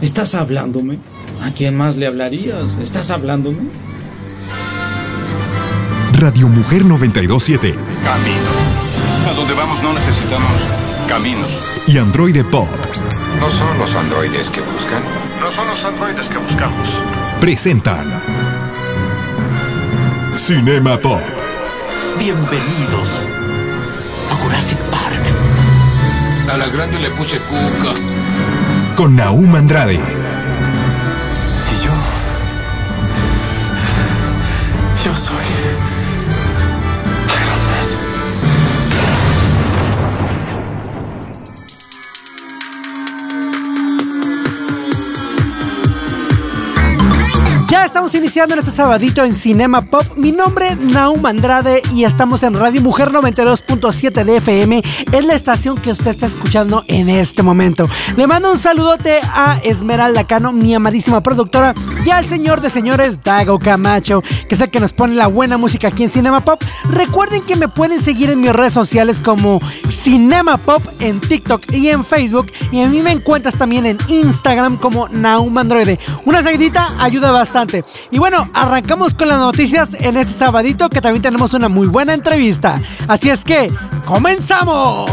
¿Estás hablándome? ¿A quién más le hablarías? ¿Estás hablándome? Radio Mujer 92.7. Camino. A donde vamos no necesitamos caminos. Y Androide Pop. No son los androides que buscan. No son los androides que buscamos. Presentan Cinema Pop. Bienvenidos a Jurassic Park. A la grande le puse cuca. Con Nahum Andrade. Y yo soy Iron Man. Ya estamos iniciando en este sabadito en Cinema Pop. Mi nombre es Nahum Andrade y estamos en Radio Mujer 92.7 de FM. Es la estación que usted está escuchando en este momento. Le mando un saludote a Esmeralda Cano, mi amadísima productora, y al señor de señores, Dago Camacho, que es el que nos pone la buena música aquí en Cinema Pop. Recuerden que me pueden seguir en mis redes sociales como Cinema Pop en TikTok y en Facebook. Y a mí me encuentras también en Instagram como Nahum Androide. Una seguidita ayuda bastante. Y bueno, arrancamos con las noticias en este sabadito, que también tenemos una muy buena entrevista. Así es que, ¡comenzamos!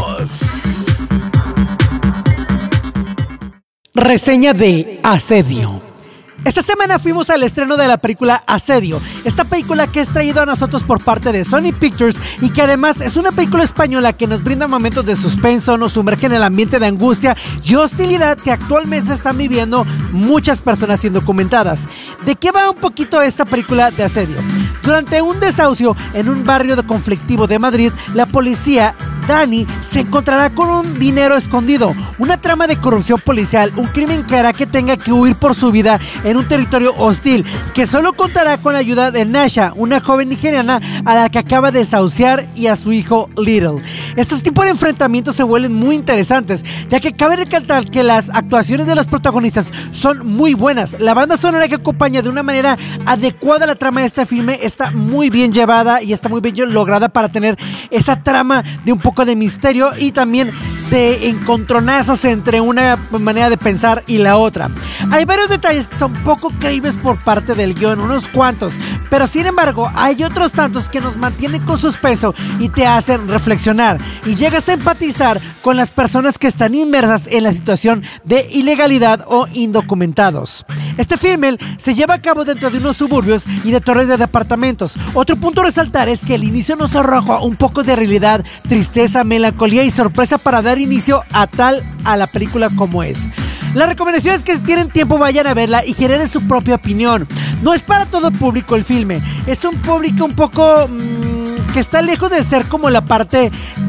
Reseña de Asedio. Esta semana fuimos al estreno de la película Asedio, esta película que es traído a nosotros por parte de Sony Pictures y que además es una película española que nos brinda momentos de suspenso, nos sumerge en el ambiente de angustia y hostilidad que actualmente están viviendo muchas personas indocumentadas. ¿De qué va un poquito esta película de Asedio? Durante un desahucio en un barrio conflictivo de Madrid, la policía Dani se encontrará con un dinero escondido, una trama de corrupción policial, un crimen que hará que tenga que huir por su vida en un territorio hostil, que solo contará con la ayuda de Nasha, una joven nigeriana a la que acaba de desahuciar, y a su hijo Little. Estos tipos de enfrentamientos se vuelven muy interesantes, ya que cabe recalcar que las actuaciones de los protagonistas son muy buenas. La banda sonora que acompaña de una manera adecuada la trama de este filme está muy bien llevada y está muy bien lograda para tener esa trama de un poco de misterio y también de encontronazos entre una manera de pensar y la otra. Hay varios detalles que son poco creíbles por parte del guión, unos cuantos, pero sin embargo hay otros tantos que nos mantienen con suspenso y te hacen reflexionar y llegas a empatizar con las personas que están inmersas en la situación de ilegalidad o indocumentados. Este filme se lleva a cabo dentro de unos suburbios y de torres de departamentos. Otro punto a resaltar es que el inicio nos arroja un poco de realidad, tristeza, melancolía y sorpresa para dar inicio a la película como es. La recomendación es que si tienen tiempo vayan a verla y generen su propia opinión. No es para todo público el filme, es un público un poco que está lejos de ser como la parte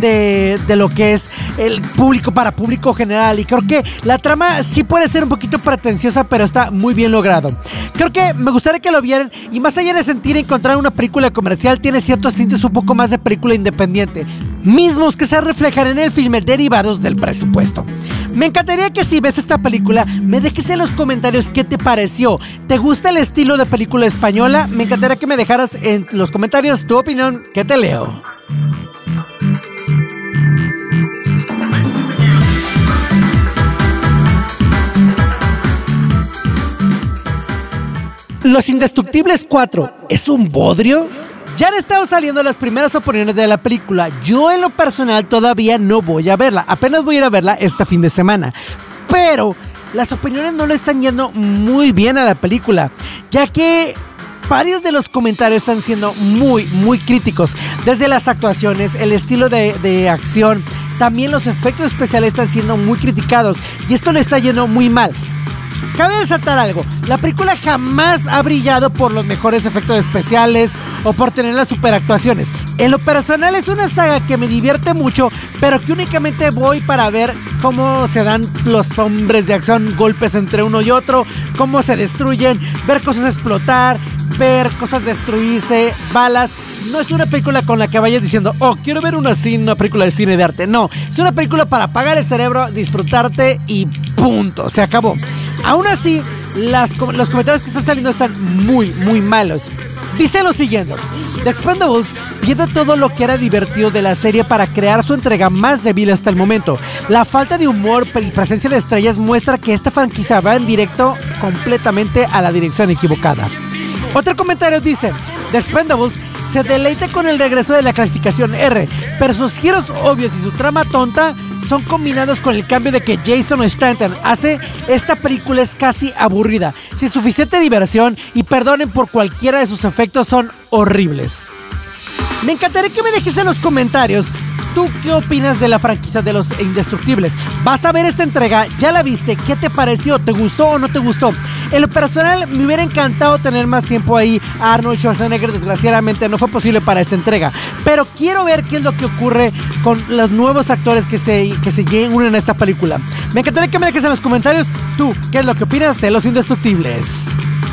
de lo que es el público para público general, y creo que la trama sí puede ser un poquito pretenciosa, pero está muy bien logrado. Creo que me gustaría que lo vieran, y más allá de sentir encontrar una película comercial, tiene ciertos tintes un poco más de película independiente, mismos que se reflejan en el filme derivados del presupuesto. Me encantaría que si ves esta película me dejes en los comentarios qué te pareció. ¿Te gusta el estilo de película española? Me encantaría que me dejaras en los comentarios tu opinión, que te leo. Los Indestructibles 4 ¿es un bodrio? Ya han estado saliendo las primeras opiniones de la película. Yo en lo personal todavía no voy a verla, apenas voy a ir a verla este fin de semana, pero las opiniones no le están yendo muy bien a la película, ya que varios de los comentarios están siendo muy críticos, desde las actuaciones, el estilo de acción, también los efectos especiales están siendo muy criticados y esto le está yendo muy mal. Cabe resaltar algo, la película jamás ha brillado por los mejores efectos especiales o por tener las superactuaciones. En lo personal es una saga que me divierte mucho, pero que únicamente voy para ver cómo se dan los hombres de acción golpes entre uno y otro, cómo se destruyen, ver cosas explotar, ver cosas destruirse, balas. No es una película con la que vayas diciendo, oh, quiero ver una película de cine de arte. No, es una película para apagar el cerebro, disfrutarte y punto, se acabó. Aún así, los comentarios que están saliendo están muy malos. Dice lo siguiente: The Expendables pierde todo lo que era divertido de la serie para crear su entrega más débil hasta el momento. La falta de humor y presencia de estrellas muestra que esta franquicia va en directo completamente a la dirección equivocada. Otro comentario dice: The Expendables se deleita con el regreso de la clasificación R, pero sus giros obvios y su trama tonta son combinados con el cambio de que Jason Statham hace esta película es casi aburrida, sin suficiente diversión, y perdonen por cualquiera de sus efectos, son horribles. Me encantaría que me dejes en los comentarios ¿tú qué opinas de la franquicia de Los Indestructibles? ¿Vas a ver esta entrega? ¿Ya la viste? ¿Qué te pareció? ¿Te gustó o no te gustó? En lo personal, me hubiera encantado tener más tiempo ahí a Arnold Schwarzenegger. Desgraciadamente no fue posible para esta entrega, pero quiero ver qué es lo que ocurre con los nuevos actores que se unen a esta película. Me encantaría que me dejes en los comentarios ¿tú qué es lo que opinas de Los Indestructibles?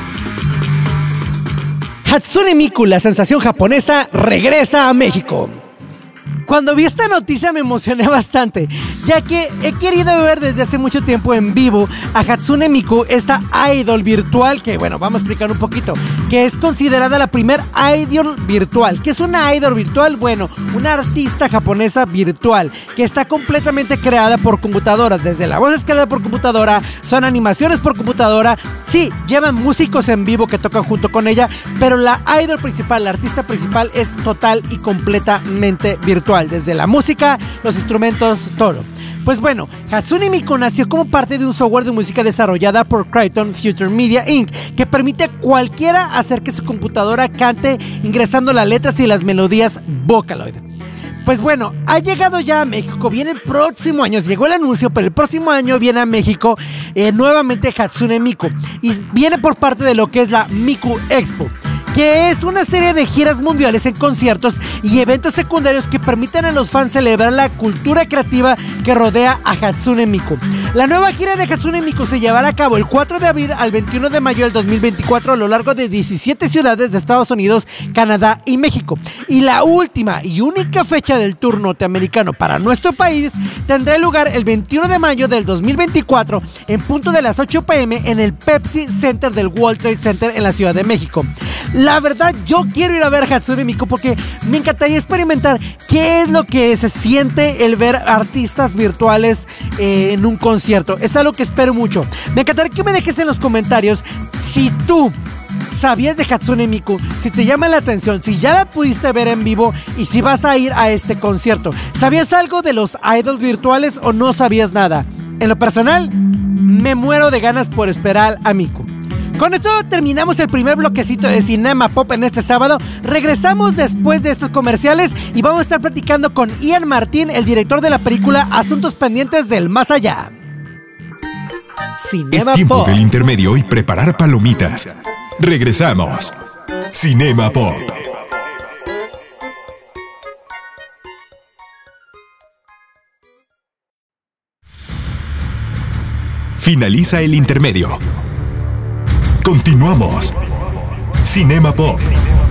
Hatsune Miku, la sensación japonesa, regresa a México. Cuando vi esta noticia me emocioné bastante, ya que he querido ver desde hace mucho tiempo en vivo a Hatsune Miku, esta idol virtual que, bueno, vamos a explicar un poquito, que es considerada la primer idol virtual. ¿Qué es una idol virtual? Bueno, una artista japonesa virtual que está completamente creada por computadoras. Desde la voz es creada por computadora, son animaciones por computadora, sí, llevan músicos en vivo que tocan junto con ella, pero la idol principal, la artista principal es total y completamente virtual. Desde la música, los instrumentos, todo. Pues bueno, Hatsune Miku nació como parte de un software de música desarrollada por Crypton Future Media Inc., que permite a cualquiera hacer que su computadora cante ingresando las letras y las melodías Vocaloid. Pues bueno, ha llegado ya a México, viene el próximo año, llegó el anuncio, pero el próximo año viene a México nuevamente Hatsune Miku, y viene por parte de lo que es la Miku Expo, que es una serie de giras mundiales en conciertos y eventos secundarios que permiten a los fans celebrar la cultura creativa que rodea a Hatsune Miku. La nueva gira de Hatsune Miku se llevará a cabo el 4 de abril al 21 de mayo del 2024 a lo largo de 17 ciudades de Estados Unidos, Canadá y México. Y la última y única fecha del tour norteamericano para nuestro país tendrá lugar el 21 de mayo del 2024 en punto de las 8 p.m. en el Pepsi Center del World Trade Center en la Ciudad de México. La verdad, yo quiero ir a ver Hatsune Miku porque me encantaría experimentar qué es lo que se siente el ver artistas virtuales en un concierto. Es algo que espero mucho. Me encantaría que me dejes en los comentarios si tú sabías de Hatsune Miku, si te llama la atención, si ya la pudiste ver en vivo y si vas a ir a este concierto. ¿Sabías algo de los idols virtuales o no sabías nada? En lo personal, me muero de ganas por esperar a Miku. Con esto terminamos el primer bloquecito de Cinema Pop en este sábado. Regresamos después de estos comerciales y vamos a estar platicando con Ian Martin, el director de la película Asuntos Pendientes del Más Allá. Cinema Es tiempo Pop. del intermedio y preparar palomitas. Regresamos. Cinema Pop. Finaliza el intermedio. Continuamos. Cinema Pop.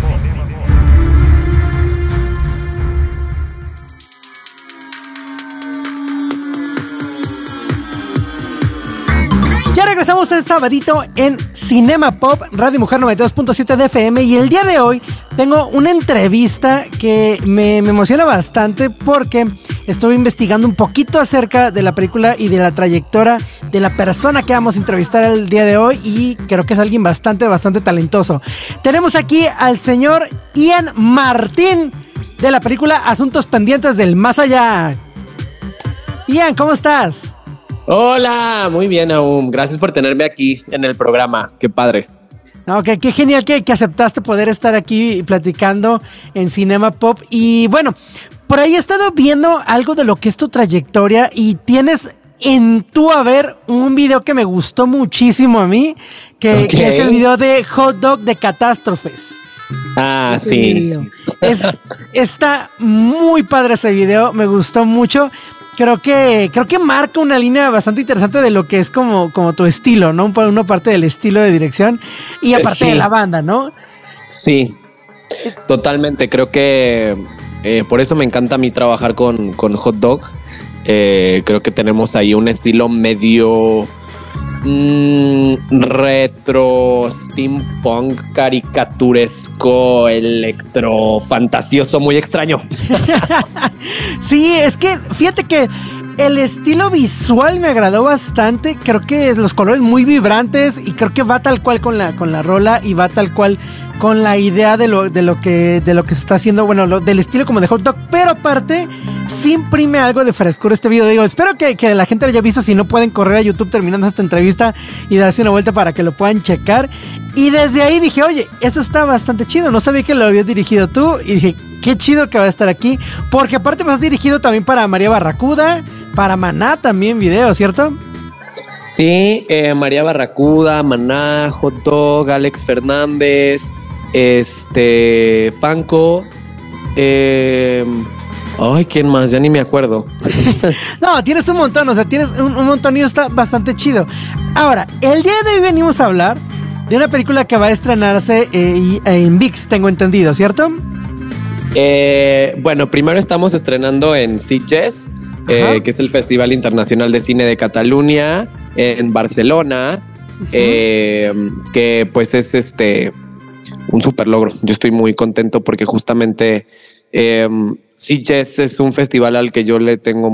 Ya regresamos el sabadito en Cinema Pop, Radio Mujer 92.7 de FM, y el día de hoy tengo una entrevista que me emociona bastante porque estuve investigando un poquito acerca de la película y de la trayectoria de la persona que vamos a entrevistar el día de hoy, y creo que es alguien bastante talentoso. Tenemos aquí al señor Ian Martin de la película Asuntos Pendientes del Más Allá. Ian, ¿cómo estás? Hola, muy bien aún. Gracias por tenerme aquí en el programa. Qué padre. No, qué genial que aceptaste poder estar aquí platicando en Cinema Pop. Y bueno, por ahí he estado viendo algo de lo que es tu trayectoria y tienes en tu haber un video que me gustó muchísimo a mí, que es el video de Hot Dog de Catástrofes. Ah, sí. Está muy padre ese video, me gustó mucho. Creo que marca una línea bastante interesante de lo que es como tu estilo, ¿no? Una parte del estilo de dirección y aparte de la banda, ¿no? Sí, totalmente. Creo que por eso me encanta a mí trabajar con Hot Dog. Creo que tenemos ahí un estilo medio retro, steampunk, caricaturesco, electro, fantasioso, muy extraño. Sí, es que fíjate que el estilo visual me agradó bastante. Creo que los colores muy vibrantes y creo que va tal cual con la rola y va tal cual con la idea de lo que se está haciendo, bueno, del estilo como de Hot Dog, pero aparte sí imprime algo de frescura este video. Digo, espero que la gente lo haya visto. Si no, pueden correr a YouTube terminando esta entrevista y darse una vuelta para que lo puedan checar. Y desde ahí dije, oye, eso está bastante chido. No sabía que lo habías dirigido tú y dije, qué chido que va a estar aquí, porque aparte me has dirigido también para María Barracuda, para Maná también video, ¿cierto? Sí, María Barracuda, Maná, Hot Dog, Alex Fernández, Panco, ay, ¿quién más? Ya ni me acuerdo. No, tienes un montón, o sea, tienes un montón y está bastante chido. Ahora, el día de hoy venimos a hablar de una película que va a estrenarse en VIX, tengo entendido, ¿cierto? Bueno, primero estamos estrenando en Sitges, que es el Festival Internacional de Cine de Cataluña, en Barcelona, que pues es un súper logro. Yo estoy muy contento porque justamente Sitges es un festival al que yo le tengo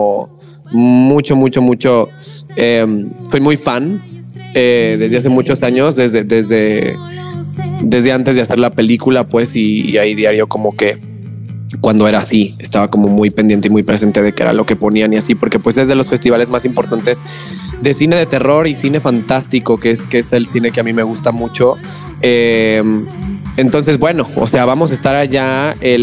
soy muy fan desde hace muchos años, desde antes de hacer la película, pues, y ahí diario como que cuando era así, estaba como muy pendiente y muy presente de qué era lo que ponían y así, porque pues es de los festivales más importantes de cine de terror y cine fantástico, que es el cine que a mí me gusta mucho. Entonces, bueno, o sea, vamos a estar allá el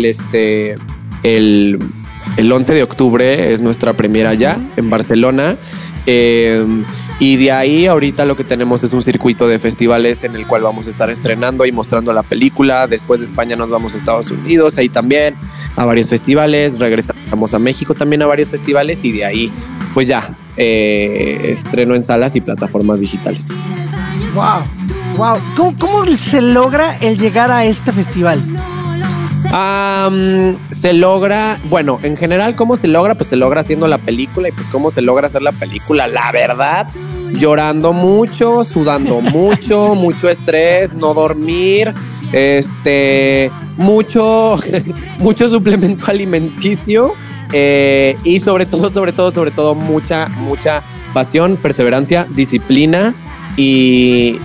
11 de octubre, es nuestra premiera allá en Barcelona. Y de ahí ahorita lo que tenemos es un circuito de festivales en el cual vamos a estar estrenando y mostrando la película. Después de España nos vamos a Estados Unidos, ahí también a varios festivales. Regresamos a México también a varios festivales y de ahí pues ya estreno en salas y plataformas digitales. Wow. ¿Cómo se logra el llegar a este festival? Se logra, bueno, en general, ¿cómo se logra? Pues se logra haciendo la película. Y pues ¿cómo se logra hacer la película? La verdad, llorando mucho, sudando mucho, mucho estrés, no dormir, mucho suplemento alimenticio, y sobre todo mucha pasión, perseverancia, disciplina y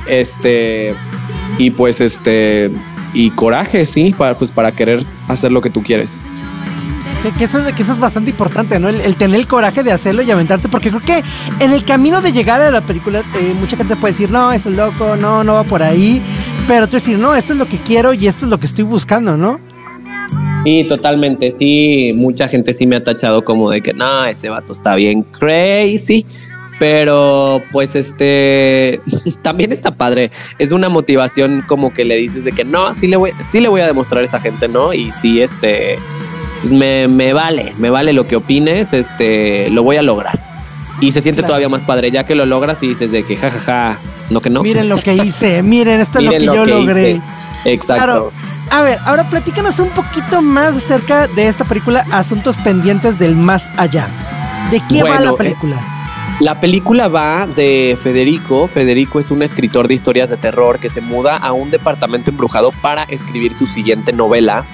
y coraje, sí, para querer hacer lo que tú quieres. Que eso es bastante importante, ¿no? El tener el coraje de hacerlo y aventarte, porque creo que en el camino de llegar a la película, mucha gente puede decir, no, es loco, no va por ahí, pero tú decir, no, esto es lo que quiero y esto es lo que estoy buscando, ¿no? Sí, totalmente, sí, mucha gente sí me ha tachado como de que, no, ese vato está bien crazy. Pero pues también está padre. Es una motivación como que le dices de que no, sí le voy a demostrar a esa gente, ¿no? Y sí, pues me vale lo que opines, lo voy a lograr. Y se siente todavía más padre ya que lo logras y dices de que jajaja, no que no. Miren lo que hice, miren, esto es lo que yo logré. Hice. Exacto. Claro. A ver, ahora platícanos un poquito más acerca de esta película Asuntos Pendientes del Más Allá. ¿De qué va la película? La película va de Federico. Federico es un escritor de historias de terror que se muda a un departamento embrujado para escribir su siguiente novela.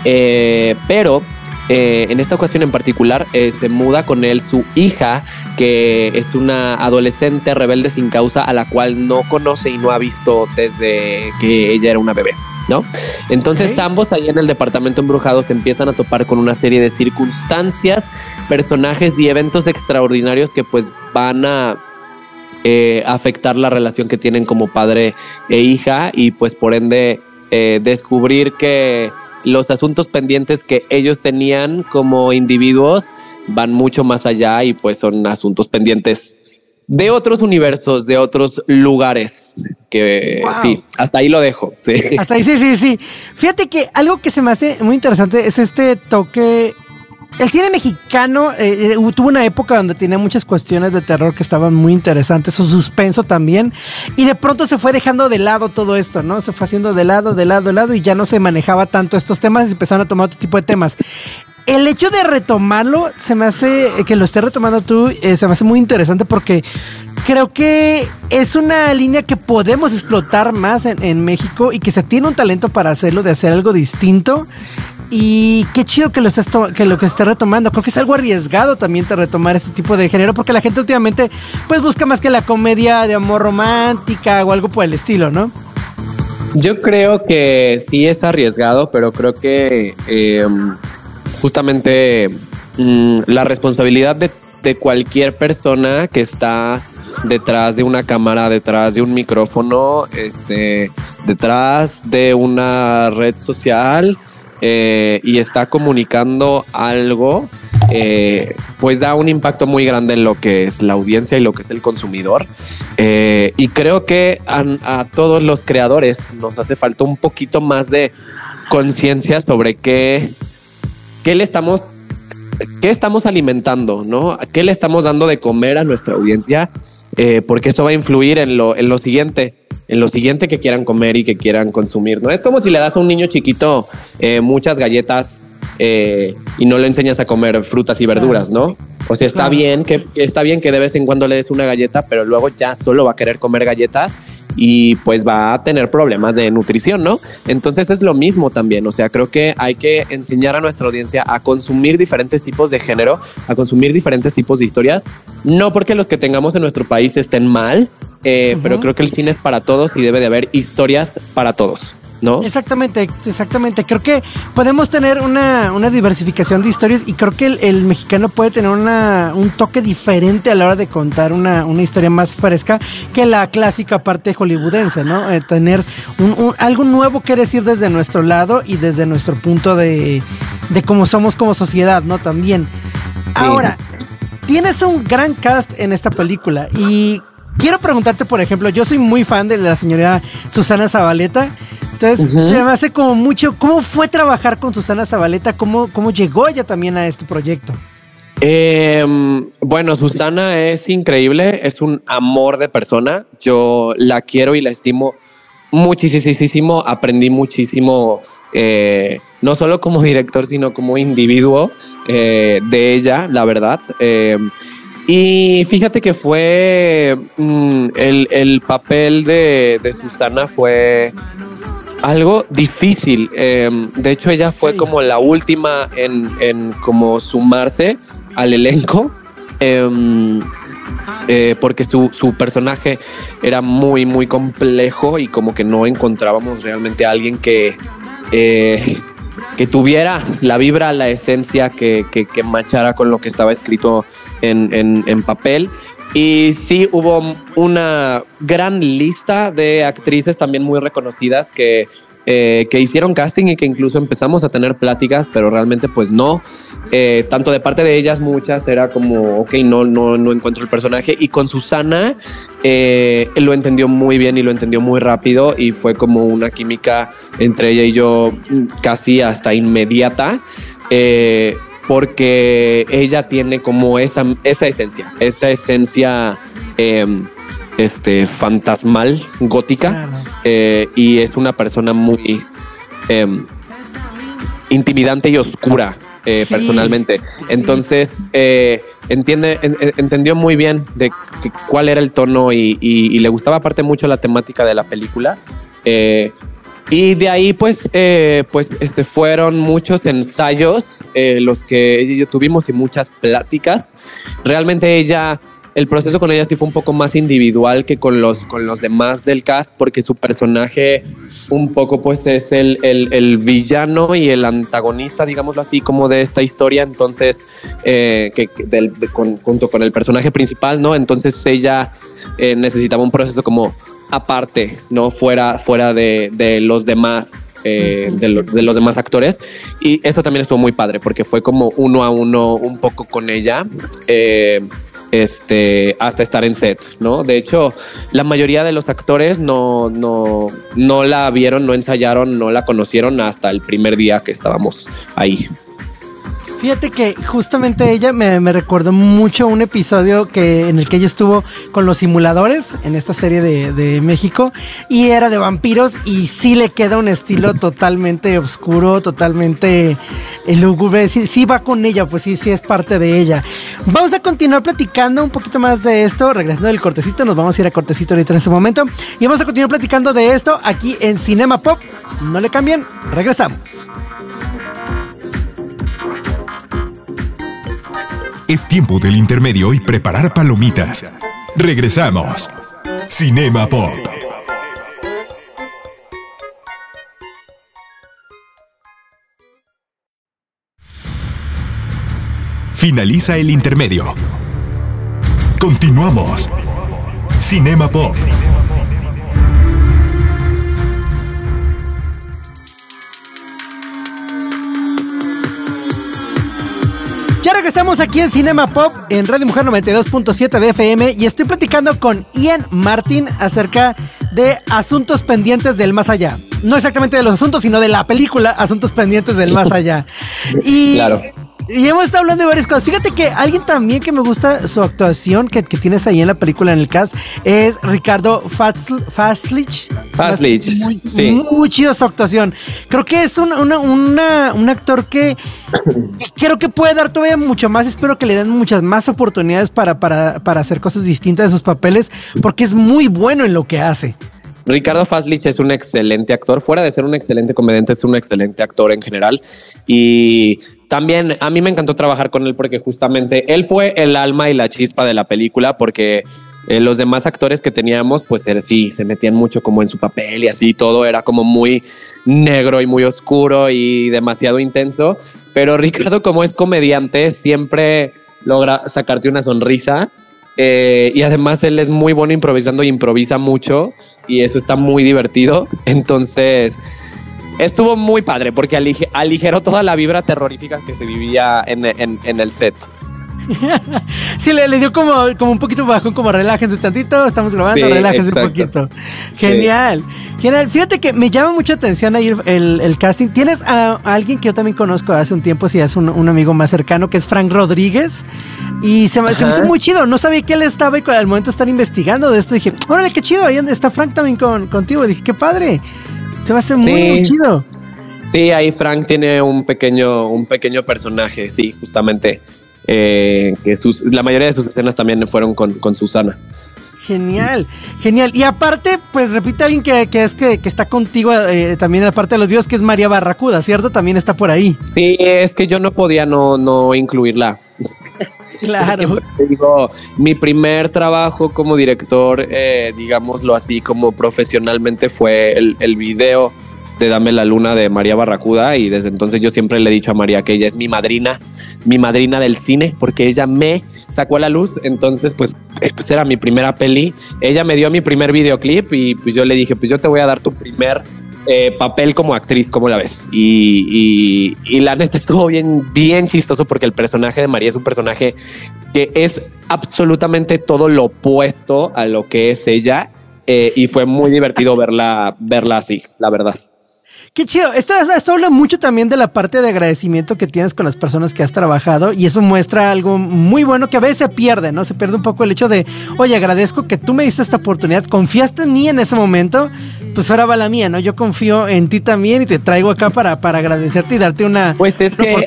Pero en esta ocasión en particular se muda con él su hija, que es una adolescente rebelde sin causa a la cual no conoce y no ha visto desde que ella era una bebé, ¿no? Entonces ambos ahí en el departamento embrujado se empiezan a topar con una serie de circunstancias, personajes y eventos extraordinarios que pues van a afectar la relación que tienen como padre e hija y pues por ende descubrir que los asuntos pendientes que ellos tenían como individuos van mucho más allá y pues son asuntos pendientes de otros universos, de otros lugares, que sí, hasta ahí lo dejo. Sí. Hasta ahí, sí. Fíjate que algo que se me hace muy interesante es este toque. El cine mexicano tuvo una época donde tenía muchas cuestiones de terror que estaban muy interesantes, su suspenso también, y de pronto se fue dejando de lado todo esto, ¿no? Se fue haciendo de lado, y ya no se manejaba tanto estos temas y empezaron a tomar otro tipo de temas. el hecho de retomarlo, se me hace, que lo estés retomando tú, se me hace muy interesante porque creo que es una línea que podemos explotar más en México y que se tiene un talento para hacerlo, de hacer algo distinto. Y qué chido que lo estés retomando. Creo que es algo arriesgado también de retomar este tipo de género, porque la gente últimamente pues busca más que la comedia de amor romántica o algo por el estilo, ¿no? Yo creo que sí es arriesgado, pero creo que justamente la responsabilidad de cualquier persona que está detrás de una cámara, detrás de un micrófono, detrás de una red social y está comunicando algo, pues da un impacto muy grande en lo que es la audiencia y lo que es el consumidor. Y creo que a todos los creadores nos hace falta un poquito más de conciencia sobre qué estamos alimentando, ¿no? ¿Qué le estamos dando de comer a nuestra audiencia? Porque eso va a influir en lo siguiente que quieran comer y que quieran consumir, ¿no? Es como si le das a un niño chiquito muchas galletas y no le enseñas a comer frutas y verduras, ¿no? O sea, está bien que de vez en cuando le des una galleta, pero luego ya solo va a querer comer galletas y pues va a tener problemas de nutrición, ¿no? Entonces es lo mismo también. O sea, creo que hay que enseñar a nuestra audiencia a consumir diferentes tipos de género, a consumir diferentes tipos de historias, no porque los que tengamos en nuestro país estén mal, pero creo que el cine es para todos y debe de haber historias para todos, ¿no? Exactamente. Creo que podemos tener una diversificación de historias y creo que el mexicano puede tener un toque diferente a la hora de contar una historia más fresca que la clásica parte hollywoodense, ¿no? Tener algo nuevo que decir desde nuestro lado y desde nuestro punto de cómo somos como sociedad, ¿no? También. Sí. Ahora, tienes un gran cast en esta película y quiero preguntarte, por ejemplo, yo soy muy fan de la señora Susana Zabaleta. Entonces, se me hace como mucho. ¿Cómo fue trabajar con Susana Zabaleta? ¿Cómo llegó ella también a este proyecto? Bueno, Susana es increíble, es un amor de persona. Yo la quiero y la estimo muchísimo. Aprendí muchísimo, no solo como director, sino como individuo de ella, la verdad. Y fíjate que fue el papel de Susana fue algo difícil. De hecho, ella fue como la última en como sumarse al elenco, porque su personaje era muy complejo y como que no encontrábamos realmente a alguien que tuviera la vibra, la esencia que machara con lo que estaba escrito en papel. Y sí, hubo una gran lista de actrices también muy reconocidas que hicieron casting y que incluso empezamos a tener pláticas, pero realmente pues no. Tanto de parte de ellas, muchas era como, ok, no encuentro el personaje. Y con Susana lo entendió muy bien y lo entendió muy rápido y fue como una química entre ella y yo casi hasta inmediata. Porque ella tiene como esa esencia fantasmal, gótica, claro. Y es una persona muy intimidante y oscura, sí. Personalmente. Entonces, entendió muy bien de cuál era el tono y le gustaba aparte mucho la temática de la película. Y de ahí pues fueron muchos ensayos los que ella y yo tuvimos y muchas pláticas. Realmente el proceso con ella sí fue un poco más individual que con los demás del cast, porque su personaje un poco pues es el villano y el antagonista, digámoslo así, como de esta historia. Entonces, junto con el personaje principal, ¿no? Entonces ella necesitaba un proceso como aparte, ¿no? Fuera de los demás, de los demás actores. Y esto también estuvo muy padre porque fue como uno a uno un poco con ella, hasta estar en set, ¿no? De hecho, la mayoría de los actores no la vieron, no ensayaron, no la conocieron hasta el primer día que estábamos ahí. Fíjate que justamente ella me recordó mucho un episodio en el que ella estuvo con los simuladores en esta serie de México y era de vampiros y sí le queda un estilo totalmente oscuro, totalmente lúgubre. Sí va con ella, pues sí es parte de ella. Vamos a continuar platicando un poquito más de esto, regresando del cortecito, nos vamos a ir a cortecito ahorita en este momento y vamos a continuar platicando de esto aquí en Cinema Pop. No le cambien, regresamos. Es tiempo del intermedio y preparar palomitas. Regresamos. Cinema Pop. Finaliza el intermedio. Continuamos. Cinema Pop. Ya regresamos aquí en Cinema Pop en Radio Mujer 92.7 de FM y estoy platicando con Ian Martin acerca de Asuntos Pendientes del Más Allá. No exactamente de los asuntos, sino de la película Asuntos Pendientes del Más Allá. Y claro. Y hemos estado hablando de varias cosas. Fíjate que alguien también que me gusta su actuación que tienes ahí en la película, en el cast, es Ricardo Fastlich. Sí. Muy chido su actuación. Creo que es un actor que creo que puede dar todavía mucho más. Espero que le den muchas más oportunidades para hacer cosas distintas de sus papeles, porque es muy bueno en lo que hace. Ricardo Fastlich es un excelente actor, fuera de ser un excelente comediante, es un excelente actor en general. Y también a mí me encantó trabajar con él porque justamente él fue el alma y la chispa de la película, porque los demás actores que teníamos, pues sí, se metían mucho como en su papel y así, todo era como muy negro y muy oscuro y demasiado intenso. Pero Ricardo, como es comediante, siempre logra sacarte una sonrisa. Y además él es muy bueno improvisando y improvisa mucho y eso está muy divertido. Entonces estuvo muy padre porque aligeró toda la vibra terrorífica que se vivía en el set. Sí, le dio como un poquito bajón, como relájense tantito, estamos grabando, sí, relájense un poquito. Genial, sí. Genial. Fíjate que me llama mucha atención ahí el casting. Tienes a alguien que yo también conozco hace un tiempo, si es un amigo más cercano, que es Frank Rodríguez. Y se me hizo muy chido. No sabía que él estaba y al momento de estar investigando de esto dije, órale, qué chido. Ahí está Frank también contigo. Dije, qué padre. Se va a hacer muy chido. Sí, ahí Frank tiene un pequeño personaje, sí, justamente. Que la mayoría de sus escenas también fueron con Susana. Genial, genial. Y aparte, pues repite alguien que está contigo también, aparte de los videos, que es María Barracuda, ¿cierto? También está por ahí. Sí, es que yo no podía no incluirla. Claro. Te digo, mi primer trabajo como director, digámoslo así, como profesionalmente, fue el video de Dame la Luna de María Barracuda, y desde entonces yo siempre le he dicho a María que ella es mi madrina del cine, porque ella me sacó a la luz. Entonces pues era mi primera peli, ella me dio mi primer videoclip y pues yo le dije, pues yo te voy a dar tu primer papel como actriz, ¿cómo la ves? Y la neta estuvo bien chistoso, porque el personaje de María es un personaje que es absolutamente todo lo opuesto a lo que es ella, y fue muy divertido verla así, la verdad. Qué chido. Esto habla mucho también de la parte de agradecimiento que tienes con las personas que has trabajado, y eso muestra algo muy bueno que a veces se pierde, ¿no? Se pierde un poco el hecho de, oye, agradezco que tú me diste esta oportunidad, confiaste en mí en ese momento, pues ahora va la mía, ¿no? Yo confío en ti también y te traigo acá para agradecerte y darte una Pues es que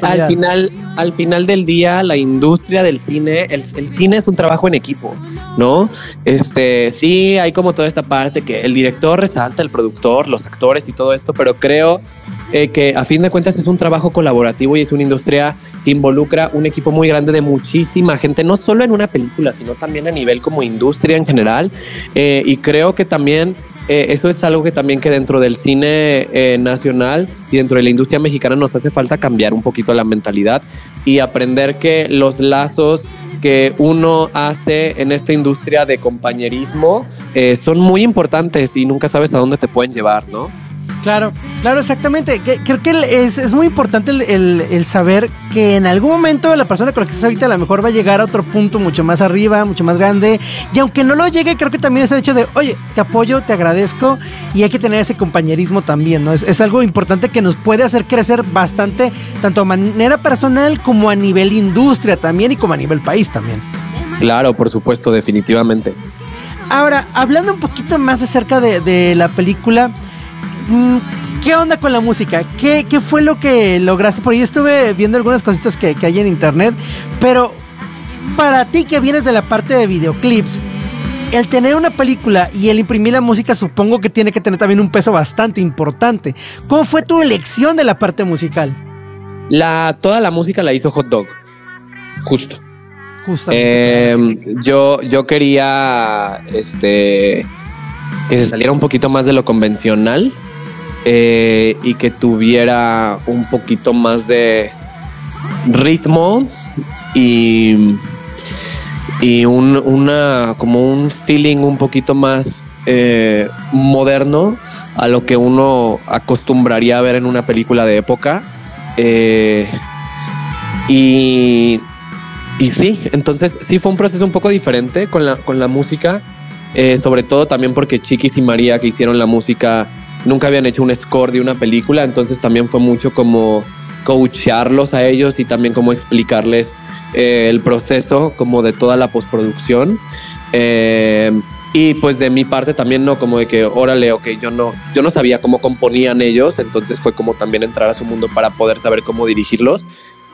al final del día, la industria del cine, el cine es un trabajo en equipo, ¿no? Sí, hay como toda esta parte que el director resalta, el productor, los actores y todo esto, pero creo que a fin de cuentas es un trabajo colaborativo y es una industria que involucra un equipo muy grande de muchísima gente, no solo en una película, sino también a nivel como industria en general, y creo que también eso es algo que también que dentro del cine nacional y dentro de la industria mexicana nos hace falta cambiar un poquito la mentalidad y aprender que los lazos que uno hace en esta industria de compañerismo son muy importantes y nunca sabes a dónde te pueden llevar, ¿no? Claro, exactamente. Creo que es muy importante el saber que en algún momento la persona con la que estás ahorita a lo mejor va a llegar a otro punto mucho más arriba, mucho más grande. Y aunque no lo llegue, creo que también es el hecho de, oye, te apoyo, te agradezco. Y hay que tener ese compañerismo también, ¿no? Es algo importante que nos puede hacer crecer bastante, tanto a manera personal como a nivel industria también y como a nivel país también. Claro, por supuesto, definitivamente. Ahora, hablando un poquito más acerca de la película, ¿qué onda con la música? ¿Qué fue lo que lograste? Por ahí estuve viendo algunas cositas que hay en internet, pero para ti que vienes de la parte de videoclips, el tener una película y el imprimir la música supongo que tiene que tener también un peso bastante importante. ¿Cómo fue tu elección de la parte musical? Toda la música la hizo Hot Dog, justo. Justamente. Yo quería que se saliera un poquito más de lo convencional y que tuviera un poquito más de ritmo y como un feeling un poquito más moderno a lo que uno acostumbraría a ver en una película de época. Y sí, entonces sí fue un proceso un poco diferente con la música, sobre todo también porque Chiquis y María, que hicieron la música, nunca habían hecho un score de una película, entonces también fue mucho como coachearlos a ellos y también como explicarles el proceso como de toda la postproducción. Y pues de mi parte también, no, como de que órale, ok, yo no sabía cómo componían ellos, entonces fue como también entrar a su mundo para poder saber cómo dirigirlos.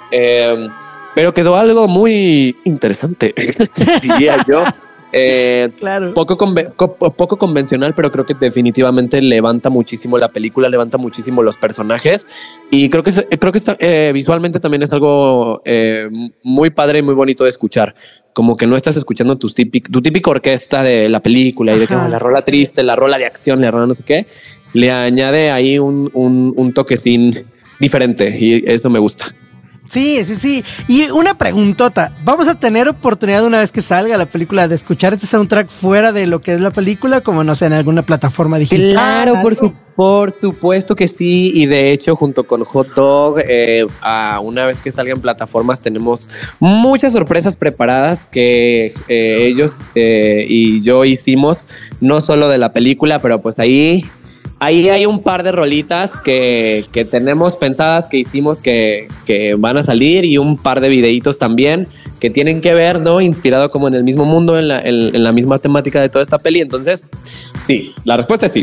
Pero quedó algo muy interesante, diría yo. Claro. Poco convencional, pero creo que definitivamente levanta muchísimo la película, levanta muchísimo los personajes y creo que está, visualmente también es algo muy padre y muy bonito de escuchar. Como que no estás escuchando tu típica orquesta de la película y de que la rola triste, la rola de acción, la rola no sé qué. Le añade ahí un toquecín diferente y eso me gusta. Sí. Y una preguntota. ¿Vamos a tener oportunidad una vez que salga la película de escuchar este soundtrack fuera de lo que es la película? Como no sé, en alguna plataforma digital. Claro, por supuesto que sí. Y de hecho, junto con Hot Dog, una vez que salgan plataformas, tenemos muchas sorpresas preparadas que ellos y yo hicimos, no solo de la película, pero pues ahí hay un par de rolitas que tenemos pensadas, que hicimos que van a salir y un par de videitos también que tienen que ver, ¿no? Inspirado como en el mismo mundo, en la misma temática de toda esta peli. Entonces, sí, la respuesta es sí.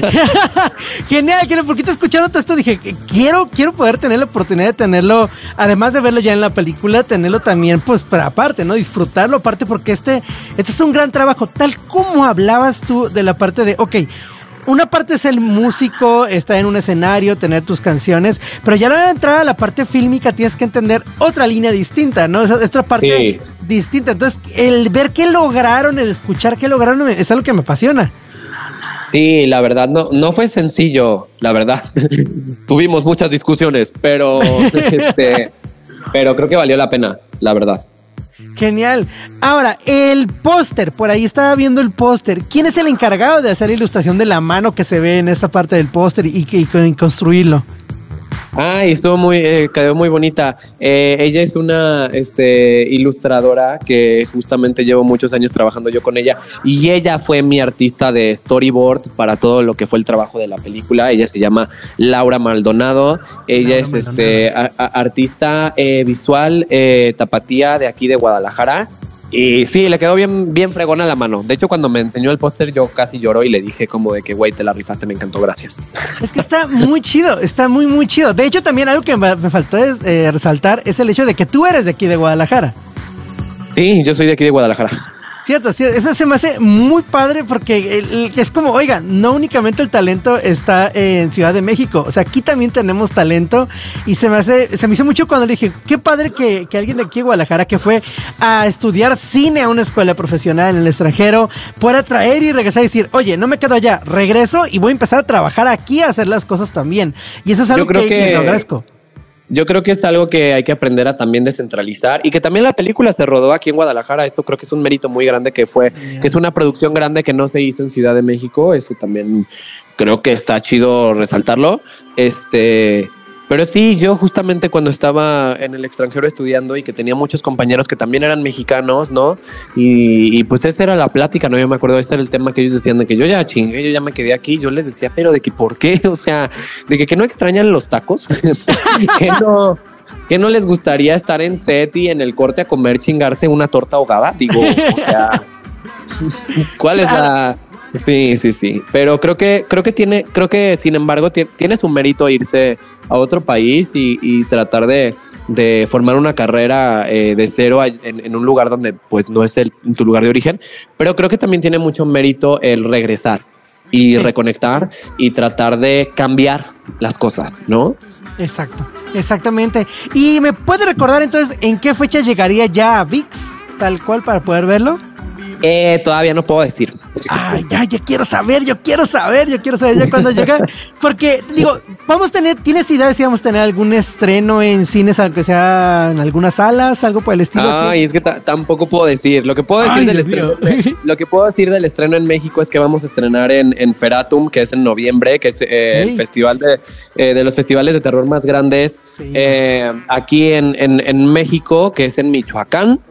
Genial, porque te escuchando todo esto dije, quiero poder tener la oportunidad de tenerlo, además de verlo ya en la película, tenerlo también, pues, para aparte, ¿no? Disfrutarlo aparte, porque este es un gran trabajo, tal como hablabas tú de la parte de, ok, una parte es el músico, estar en un escenario, tener tus canciones, pero ya a la hora de entrar a la parte fílmica tienes que entender otra línea distinta, ¿no? Es otra parte distinta. Entonces, el ver qué lograron, el escuchar qué lograron, es algo que me apasiona. Sí, la verdad, no fue sencillo, la verdad. Tuvimos muchas discusiones, pero creo que valió la pena, la verdad. Genial. Ahora, el póster, por ahí estaba viendo el póster. ¿Quién es el encargado de hacer la ilustración de la mano que se ve en esa parte del póster y construirlo? Y quedó muy bonita. Ella es una ilustradora que justamente llevo muchos años trabajando yo con ella y ella fue mi artista de storyboard para todo lo que fue el trabajo de la película. Ella se llama Laura Maldonado. Ella es artista visual tapatía de aquí de Guadalajara. Y sí, le quedó bien fregona la mano. De hecho, cuando me enseñó el póster, yo casi lloró y le dije como de que, güey, te la rifaste, me encantó, gracias. Es que está muy chido, está muy chido. De hecho, también algo que me faltó resaltar es el hecho de que tú eres de aquí de Guadalajara. Sí, yo soy de aquí de Guadalajara. Cierto, eso se me hace muy padre porque es como, oiga, no únicamente el talento está en Ciudad de México, o sea, aquí también tenemos talento y se me hizo mucho cuando le dije, qué padre que alguien de aquí de Guadalajara que fue a estudiar cine a una escuela profesional en el extranjero pueda traer y regresar y decir, oye, no me quedo allá, regreso y voy a empezar a trabajar aquí a hacer las cosas también. Y eso es algo que te agradezco. Yo creo que es algo que hay que aprender a también descentralizar y que también la película se rodó aquí en Guadalajara. Eso creo que es un mérito muy grande que es una producción grande que no se hizo en Ciudad de México. Eso también creo que está chido resaltarlo. Pero sí, yo justamente cuando estaba en el extranjero estudiando y que tenía muchos compañeros que también eran mexicanos, ¿no? Y pues esa era la plática, ¿no? Yo me acuerdo, este era el tema que ellos decían de que yo ya chingué, yo ya me quedé aquí. Yo les decía, pero de que ¿por qué? O sea, de que no extrañan los tacos, que no les gustaría estar en set y en el corte a comer, chingarse una torta ahogada. Digo, o sea, ¿cuál es la...? Sí. Pero creo que sin embargo tiene su mérito irse a otro país y tratar de formar una carrera de cero en un lugar donde pues no es tu lugar de origen. Pero creo que también tiene mucho mérito el regresar y reconectar y tratar de cambiar las cosas, ¿no? Exactamente. ¿Y me puede recordar entonces en qué fecha llegaría ya a ViX, tal cual, para poder verlo? Todavía no puedo decir. Ay, ya quiero saber ya cuándo llega. Porque, digo, ¿tienes idea de si vamos a tener algún estreno en cines, aunque sea en algunas salas, algo por el estilo? Ay, es que tampoco puedo decir. Lo que puedo decir del estreno en México es que vamos a estrenar en Feratum, que es en noviembre, que es el festival de los festivales de terror más grandes aquí en México, que es en Michoacán.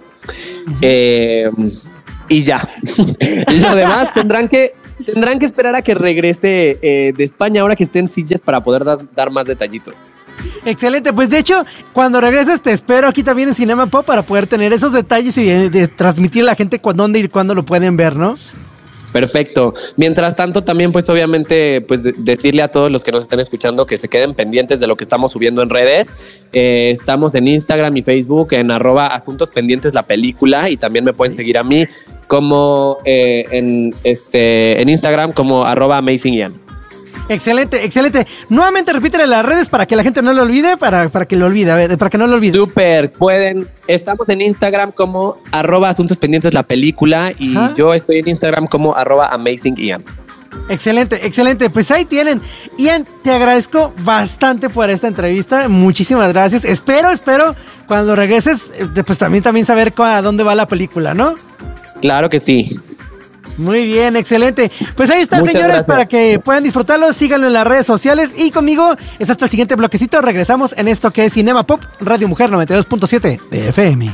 Y ya. Lo demás tendrán que esperar a que regrese de España ahora que esté en sillas para poder dar más detallitos. Excelente, pues de hecho, cuando regreses te espero aquí también en Cinema Pop para poder tener esos detalles y de transmitir a la gente dónde y cuándo lo pueden ver, ¿no? Perfecto. Mientras tanto, también, pues obviamente, pues decirle a todos los que nos estén escuchando que se queden pendientes de lo que estamos subiendo en redes. Estamos en Instagram y Facebook en @asuntos_pendientes la película, y también me pueden seguir a mí como en Instagram como @amazingian. Excelente. Nuevamente repítele las redes para que la gente no lo olvide, para que no lo olvide. Súper, estamos en Instagram como @asuntos_pendientes la película y yo estoy en Instagram como @amazingian. Excelente, pues ahí tienen. Ian, te agradezco bastante por esta entrevista, muchísimas gracias. Espero cuando regreses, pues también saber a dónde va la película, ¿no? Claro que sí. Muy bien, excelente. Pues ahí está, señores, gracias. Para que puedan disfrutarlo, síganlo en las redes sociales y conmigo es hasta el siguiente bloquecito. Regresamos en esto que es Cinema Pop, Radio Mujer 92.7 de FM.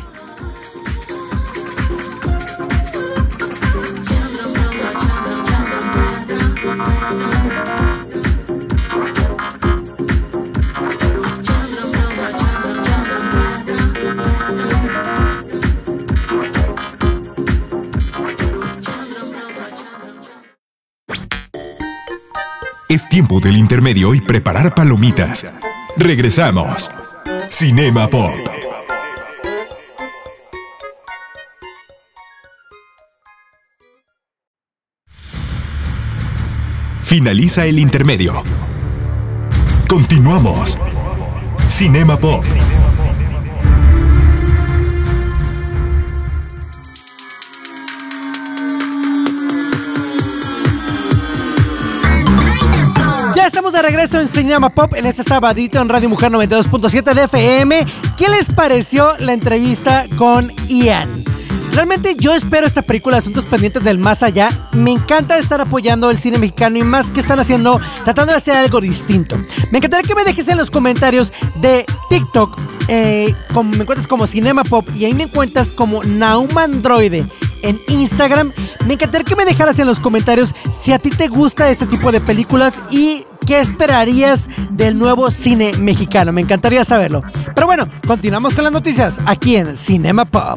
Es tiempo del intermedio y preparar palomitas. Regresamos. Cinema Pop. Finaliza el intermedio. Continuamos. Cinema Pop. De regreso en Cinema Pop en este sabadito en Radio Mujer 92.7 de FM. ¿Qué les pareció la entrevista con Ian? Realmente yo espero esta película de Asuntos Pendientes del Más Allá. Me encanta estar apoyando el cine mexicano y más que están haciendo, tratando de hacer algo distinto. Me encantaría que me dejes en los comentarios de TikTok, me encuentras como Cinema Pop y ahí me encuentras como Naum Androide. En Instagram, me encantaría que me dejaras en los comentarios si a ti te gusta este tipo de películas y qué esperarías del nuevo cine mexicano. Me encantaría saberlo. Pero bueno, continuamos con las noticias aquí en Cinema Pop.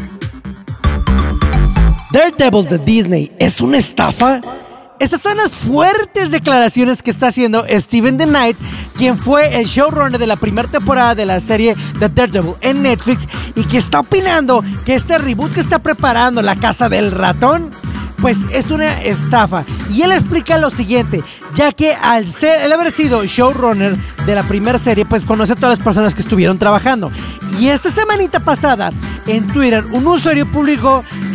Daredevil de Disney es una estafa. Estas son las fuertes declaraciones que está haciendo Steven DeKnight, quien fue el showrunner de la primera temporada de la serie de Daredevil en Netflix y que está opinando que este reboot que está preparando La Casa del Ratón pues es una estafa. Y él explica lo siguiente, ya que él haber sido showrunner de la primera serie, pues conoce a todas las personas que estuvieron trabajando. Y esta semanita pasada, en Twitter, un usuario publicó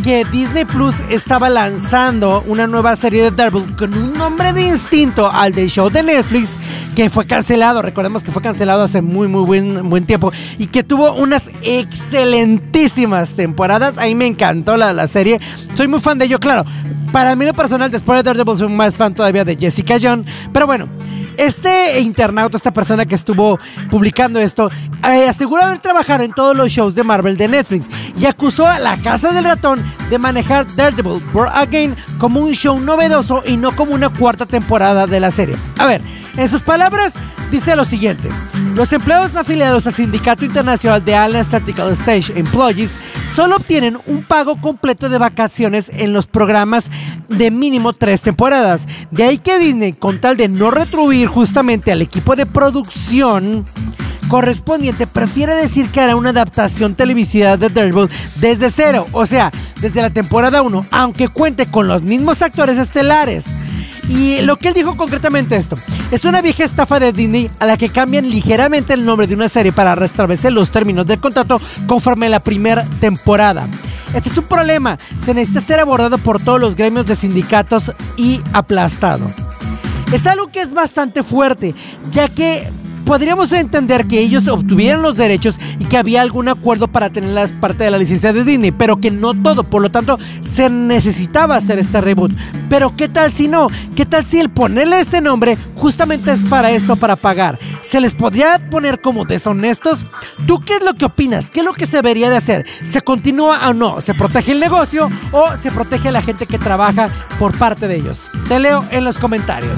que Disney Plus estaba lanzando una nueva serie de Daredevil con un nombre distinto al del show de Netflix, que fue cancelado. Recordemos que fue cancelado hace muy buen tiempo y que tuvo unas excelentísimas temporadas. A mí me encantó la serie, soy muy fan de ello, claro. Para mí, lo personal, después de Daredevil, soy más fan todavía de Jessica Jones. Pero bueno, este internauta, esta persona que estuvo publicando esto, aseguró haber trabajado en todos los shows de Marvel de Netflix y acusó a La Casa del Ratón de manejar Daredevil Born Again como un show novedoso y no como una cuarta temporada de la serie. A ver, en sus palabras, dice lo siguiente: los empleados afiliados al Sindicato Internacional de Allen Statistical Stage Employees solo obtienen un pago completo de vacaciones en los programas de mínimo 3 temporadas. De ahí que Disney, con tal de no retribuir justamente al equipo de producción correspondiente, prefiere decir que hará una adaptación televisiva de Daredevil desde cero, o sea, desde la temporada 1, aunque cuente con los mismos actores estelares. Y lo que él dijo concretamente esto: es una vieja estafa de Disney a la que cambian ligeramente el nombre de una serie para restablecer los términos del contrato conforme a la primera temporada. Este es un problema, se necesita ser abordado por todos los gremios de sindicatos y aplastado. Es algo que es bastante fuerte, ya que podríamos entender que ellos obtuvieron los derechos y que había algún acuerdo para tener las parte de la licencia de Disney, pero que no todo, por lo tanto se necesitaba hacer este reboot. Pero ¿qué tal si no? ¿Qué tal si el ponerle este nombre justamente es para esto, para pagar? ¿Se les podría poner como deshonestos? ¿Tú qué es lo que opinas? ¿Qué es lo que se debería de hacer? ¿Se continúa o no? ¿Se protege el negocio o se protege a la gente que trabaja por parte de ellos? Te leo en los comentarios.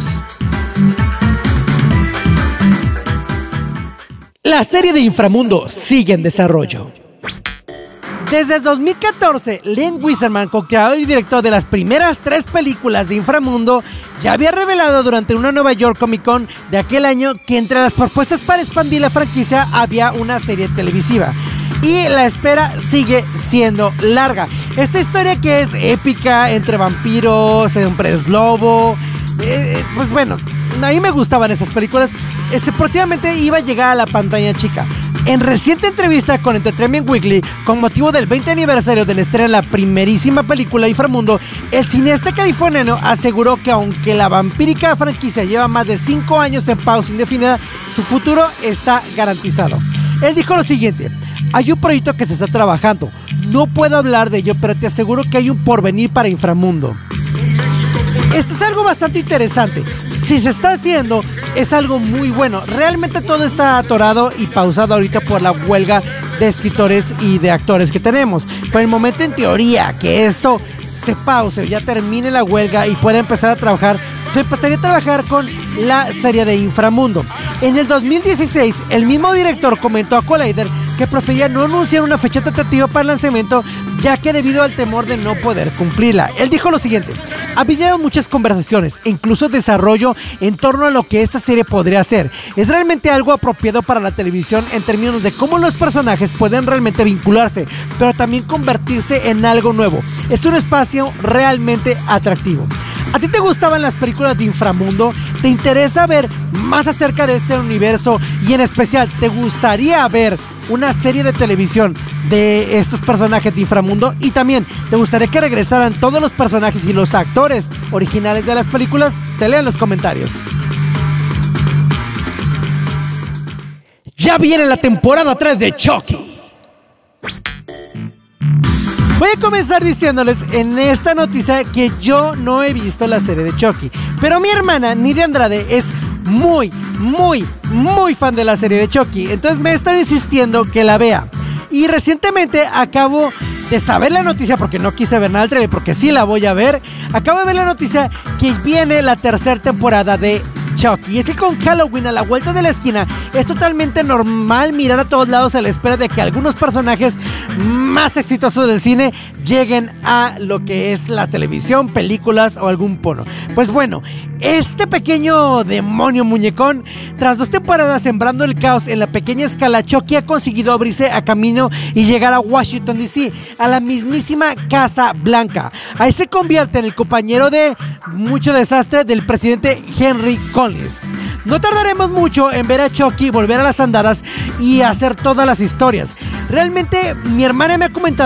La serie de Inframundo sigue en desarrollo. Desde 2014, Len Wiseman, co-creador y director de las primeras 3 películas de Inframundo, ya había revelado durante una Nueva York Comic Con de aquel año que entre las propuestas para expandir la franquicia había una serie televisiva. Y la espera sigue siendo larga. Esta historia que es épica entre vampiros, hombres lobo, pues bueno, a mí me gustaban esas películas. Próximamente iba a llegar a la pantalla chica. En reciente entrevista con Entertainment Weekly, con motivo del 20 aniversario del estreno de la primerísima película Inframundo, el cineasta californiano aseguró que aunque la vampírica franquicia lleva más de 5 años en pausa indefinida, su futuro está garantizado. Él dijo lo siguiente: hay un proyecto que se está trabajando, no puedo hablar de ello, pero te aseguro que hay un porvenir para Inframundo. Esto es algo bastante interesante. Si se está haciendo, es algo muy bueno. Realmente todo está atorado y pausado ahorita por la huelga de escritores y de actores que tenemos. Por el momento, en teoría, que esto se pause, ya termine la huelga y pueda empezar a trabajar, yo empezaría a trabajar con la serie de Inframundo. En el 2016, el mismo director comentó a Collider que prefería no anunciar una fecha tentativa para el lanzamiento, ya que debido al temor de no poder cumplirla. Él dijo lo siguiente: ha habido muchas conversaciones e incluso desarrollo en torno a lo que esta serie podría ser. Es realmente algo apropiado para la televisión en términos de cómo los personajes pueden realmente vincularse, pero también convertirse en algo nuevo. Es un espacio realmente atractivo. ¿A ti te gustaban las películas de Inframundo? ¿Te interesa ver más acerca de este universo? Y en especial, ¿te gustaría ver una serie de televisión de estos personajes de Inframundo? Y también, ¿te gustaría que regresaran todos los personajes y los actores originales de las películas? Te leo en los comentarios. Ya viene la temporada 3 de Chucky. Voy a comenzar diciéndoles en esta noticia que yo no he visto la serie de Chucky, pero mi hermana Nidia Andrade es muy fan de la serie de Chucky, entonces me está insistiendo que la vea. Y recientemente acabo de saber la noticia, porque no quise ver nada del trailer, porque sí la voy a ver. Acabo de ver la noticia que viene la 3ª temporada de Chucky. Y es que con Halloween a la vuelta de la esquina, es totalmente normal mirar a todos lados a la espera de que algunos personajes más exitosos del cine lleguen a lo que es la televisión, películas o algún porno. Pues bueno, este pequeño demonio muñecón, tras 2 temporadas sembrando el caos en la pequeña escala, Chucky ha conseguido abrirse a camino y llegar a Washington DC, a la mismísima Casa Blanca. Ahí se convierte en el compañero de mucho desastre del presidente Henry Collins. No tardaremos mucho en ver a Chucky volver a las andadas y hacer todas las historias. Realmente mi hermana me ha comentado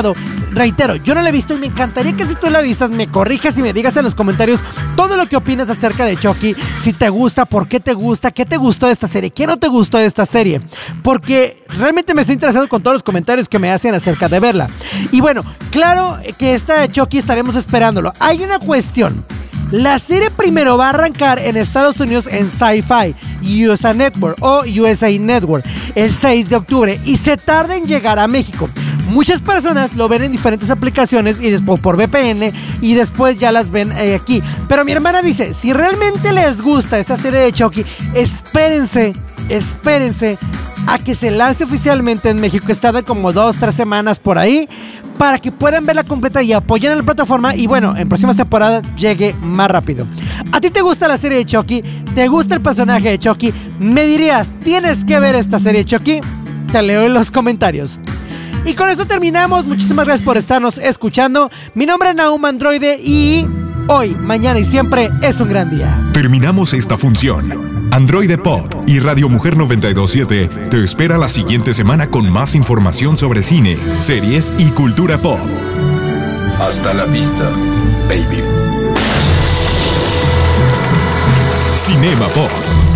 reitero, yo no la he visto y me encantaría que si tú la vistas me corrijas y me digas en los comentarios todo lo que opinas acerca de Chucky, si te gusta, por qué te gusta, qué te gustó de esta serie, qué no te gustó de esta serie, porque realmente me estoy interesado con todos los comentarios que me hacen acerca de verla. Y bueno, claro que esta de Chucky estaremos esperándolo. Hay una cuestión. La serie primero va a arrancar en Estados Unidos en Sci-Fi USA Network o USA Network el 6 de octubre y se tarda en llegar a México. Muchas personas lo ven en diferentes aplicaciones y después por VPN y después ya las ven aquí. Pero mi hermana dice, si realmente les gusta esta serie de Chucky, espérense a que se lance oficialmente en México, que tarda como 2-3 semanas por ahí, para que puedan verla completa y apoyen a la plataforma y bueno, en próximas temporadas llegue más rápido. ¿A ti te gusta la serie de Chucky? ¿Te gusta el personaje de Chucky? ¿Me dirías, tienes que ver esta serie de Chucky? Te leo en los comentarios. Y con eso terminamos. Muchísimas gracias por estarnos escuchando. Mi nombre es Nahum Androide y hoy, mañana y siempre es un gran día. Terminamos esta función. Androide Pop y Radio Mujer 92.7 te espera la siguiente semana con más información sobre cine, series y cultura pop. Hasta la vista, baby. Cinema Pop.